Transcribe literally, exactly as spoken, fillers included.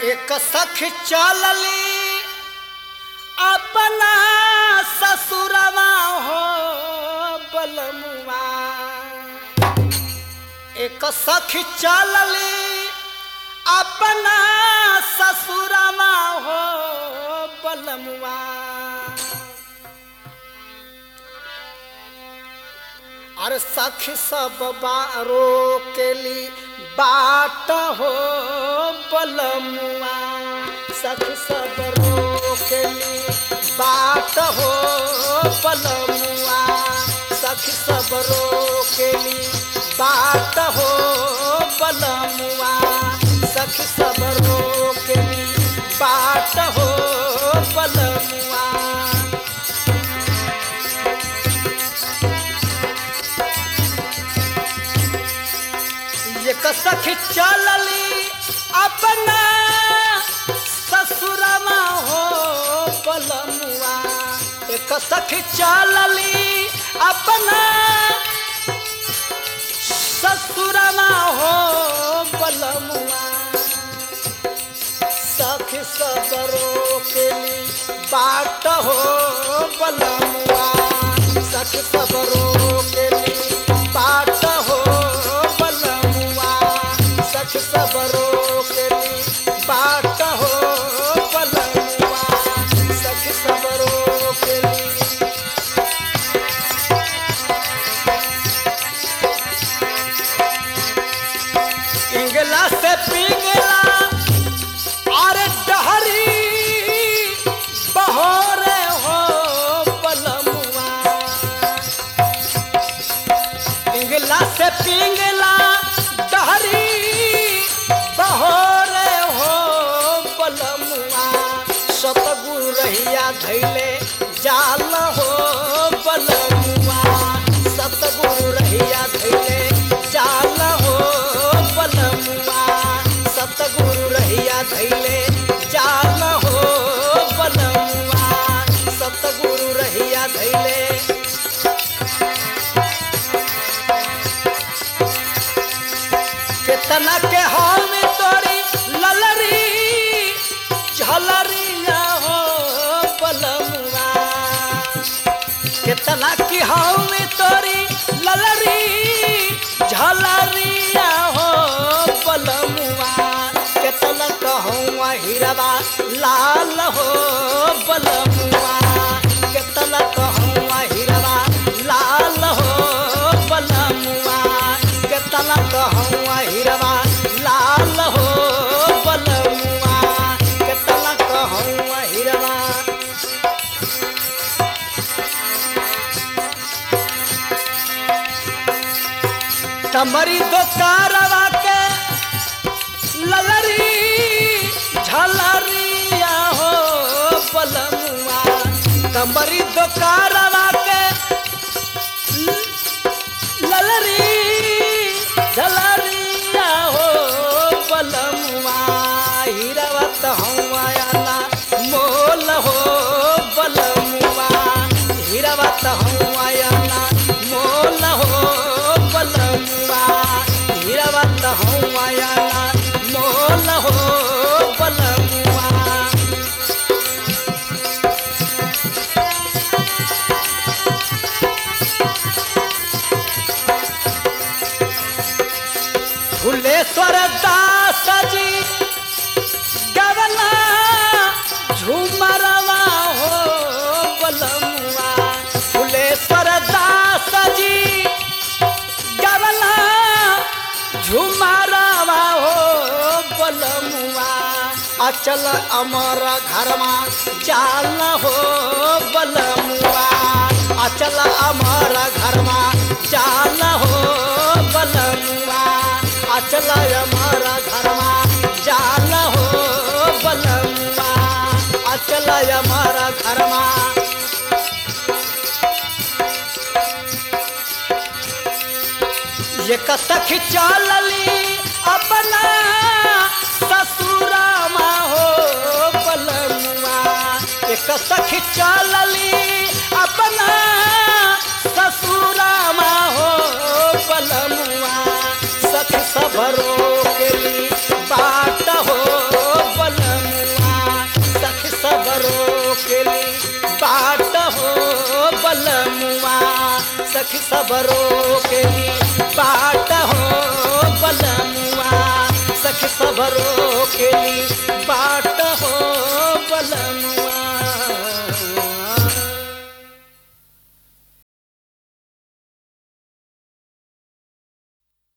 एक सखी चलली अपना ससुरवा हो बलमुआ। एक सखी चलली अपना ससुरवा हो बलमुआ। अरे सखी सब बारो के ली बाट हो बलमुआ। सखी सब रो के ली बाट हो बलमुआ। सखी सब रो के ली बाट हो बलमुआ। सखी सब रो के ली बाट हो बलमुआ। एक सखी चलली अपना ससुरमा हो बलमुआ। एक सखी चलली अपना ससुरमा हो बलमुआ। सखी सब रोकेली बाट हो बलमुआ। सखी सब रोकेली बाट हो बलमुआ। सखी सब रोकेली बाट हो बलमुआ। सखी सब रोकेली इंगला से पिंगला और डहरी बहोरे हो बलमुआ। इंगला से पिंगला डहरी बहोरे हो बलमुआ। सतगुरु रहिया धैले जाल हो बलमुआ। सतगुरु रहिया धैले जाल हो बलमुआ। सतगुरु रहिया धैले जाल हो बलमुआ। सतगुरु रहिया धैले कितना के हाल में तोरी ललरी झलरिया हो बलमुआ। कितना की हाल में तोरी ललरी झलरिया हो बलमुआ। कितना कहूँ हीरवा लाल हो बलमुआ। कितना कहूँ हीरवा लाल हो बलमुआ। कितना कहूँ हीरवा लाल हो बलमुआ। कितना कहूँ हीरवा कमरी दो कारवा के ललरी झलरिया हो बलमुआ। कमरी दो कारवा के ललरी झलरिया हो बलमुआ। हीरवा तो हूँ आयाला मोल हो बलमुआ। हीरवा तो हूँ आयाला मोल हो बलमुआ। हीरवा तो हूँ आयाला मोल हो बलमुआ। फुलेश्वर दास जी गवला झूमरवा हो बलमुआ। फुलेश्वर दास जी गवला झूमरवा हो बलमुआ। अचल अमर घरमा जाल हो बलमुआ। अचल अमर घरमा जाल हो बलमुआ। अचल अमर घरमा जाल हो बलमुआ। अचल अमर घरमा एक सखी चलली अपना ससुरामा हो बलमुआ। एक सखी चलली अपना ससुरामा हो बलमुआ। सखी सब रोकेली बाट हो बल सबरो केली बाट हो बलमुआ सखी सबरो केली बाट हो बलमुआ सखी सबरो केली बाट